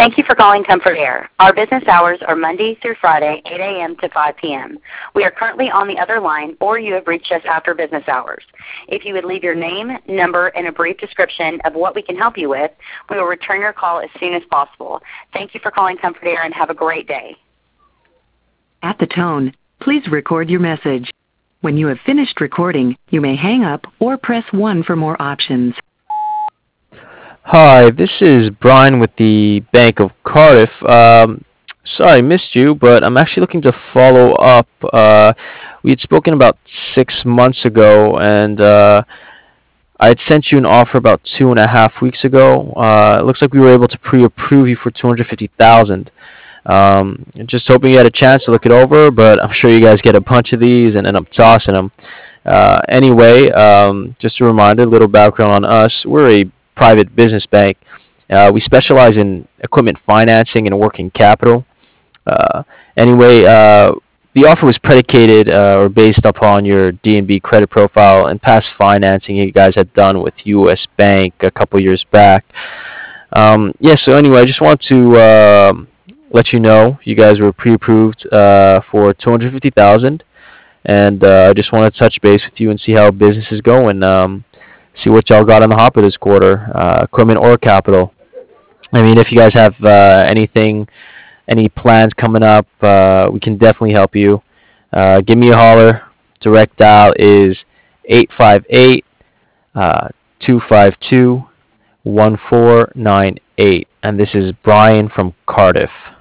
Thank you for calling Comfort Air. Our business hours are Monday through Friday, 8 a.m. to 5 p.m. We are currently on the other line, or you have reached us after business hours. If you would leave your name, number, and a brief description of what we can help you with, we will return your call as soon as possible. Thank you for calling Comfort Air and have a great day. At the tone, please record your message. When you have finished recording, you may hang up or press 1 for more options. Hi, this is Brian with the Bank of Cardiff. Sorry I missed you, but I'm actually looking to follow up. We had spoken about 6 months ago, and I had sent you an offer about 2.5 weeks ago. It looks like we were able to pre-approve you for $250,000. Just hoping you had a chance to look it over, but I'm sure you guys get a bunch of these and end up tossing them. Anyway, just a reminder, a little background on us. We're a private business bank. We specialize in equipment financing and working capital. Anyway, the offer was predicated or based upon your D&B credit profile and past financing you guys had done with U.S. Bank a couple years back. So anyway, I just want to let you know you guys were pre-approved for $250,000, and I just want to touch base with you and see how business is going. See what y'all got on the hopper this quarter, equipment or capital. I mean, if you guys have any plans coming up, we can definitely help you. Give me a holler. Direct dial is 858-252-1498. And this is Brian from Cardiff.